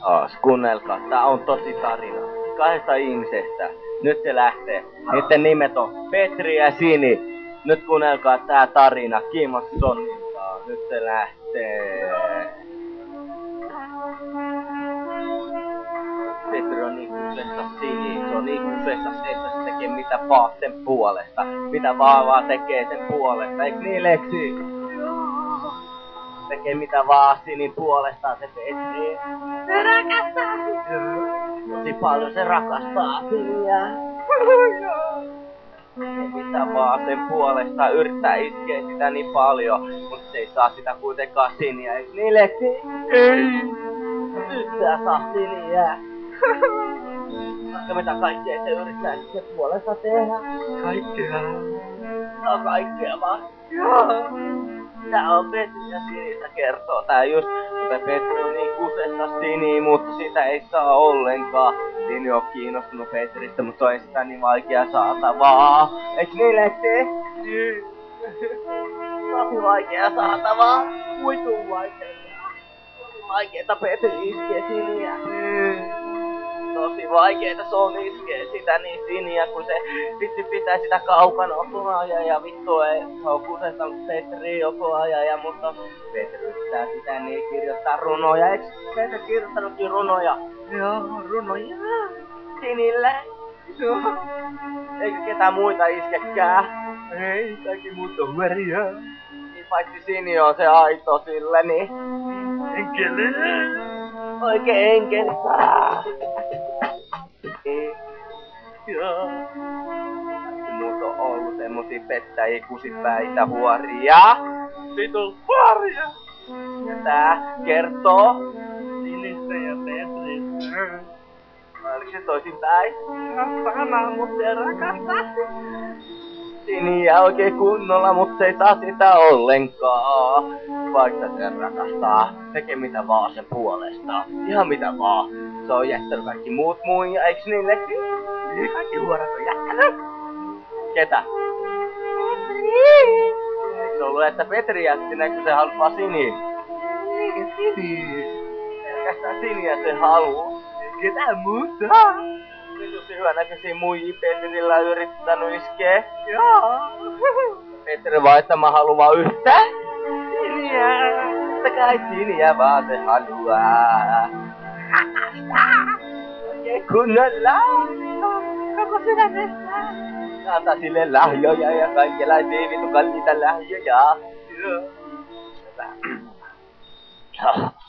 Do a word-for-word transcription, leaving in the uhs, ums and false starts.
Oos, kuunnelkaa, tää on tosi tarina. Kahdesta ihmisestä. Nyt se lähtee. Niiden nimet on Petri ja Sini. Nyt kuunnelkaa tää tarina Kimmo Sonnilta. Nyt se lähtee. Petri on niin kusessa Sini. Se on niin kusessa se, että se tekee mitä vaan sen puolesta. Mitä vaan vaan tekee sen puolesta. Eiks niin, Leksi? Tekee mitä vaan Sinin puolestaan se Petri. Se rakastaa Tosi paljon se rakastaa Siniä. Tekee mitä vaan sen puolesta, yrittää iskeä sitä niin paljon, mutta se ei saa sitä kuitenkaan Siniä. Eiks niin, Leksi? Ei. Yrittää saa Siniä. Vaikka mitä kaikkea se yrittää sen puolesta tehdä. Kaikkea. No kaikkea vaan. Joo. Tää on Petri ja Sinistä kertoo tää just, mutta Petri on niin kusessa Siniin, mutta sitä ei saa ollenkaan. Sini on kiinnostunut Petristä, mutta se on sitä niin vaikea saatavaa. Eiks niin, Leksi? Niin. Tosi vaikea saatavaa. Uitun vaikea. Tosi vaikeeta Petri iskee Siniä. Niin. Tosi vaikeeta se on iskee sitä niin Siniä, kun se vitsi pitää sitä kaukana koko ajan ja vittu ei se on kusestanut Petri koko ajan, mutta Petri yrittää sitä niin kirjoittaa runoja. Eiks Petri kirjoittanutkin runoja? Joo, runoja. Sinille? Joo. Eikä ketään muita iskekään? Ei, kaikki muut on väriä. Niin paitsi Sini on se aito sille, niin Enkeli. oikein enkeli. Joo. Muut on ollut semmosia pettäjiä, kusipäitä, huoria. Vitun huoria. Ja tää kertoo. Sinistä ja Petristä. Oliko se toisinpäin? Sama, mutta se rakastaa. Siniä oikein kunnolla, mut se ei saa sitä ollenkaan. Vaikka se rakastaa, tekee mitä vaan sen puolesta. Ihan mitä vaan. Se on jättänyt kaikki muut muija, eiks niin, Leksi? Niin, kaikki huorat on jättänyt. Ketä? Petri. Eiks ollut, että Petri jätti ne, kun se halusi vaan Siniin? Niin, Sini. Pelkästään Siniä se haluu. Ketään muuta. Vitusti hyvänäköisiä muijia Petrillä yrittänyt iskee. Joo. Petri vaan, että mä haluan yhtä. Siniä. Totta kai Siniä vaan se haluaa. Oikein kunnolla. Koko sydämestä. Antaa sille lahjoja ja kaikenlaisia vitu kalliita lahjoja. Joo. Hyvä.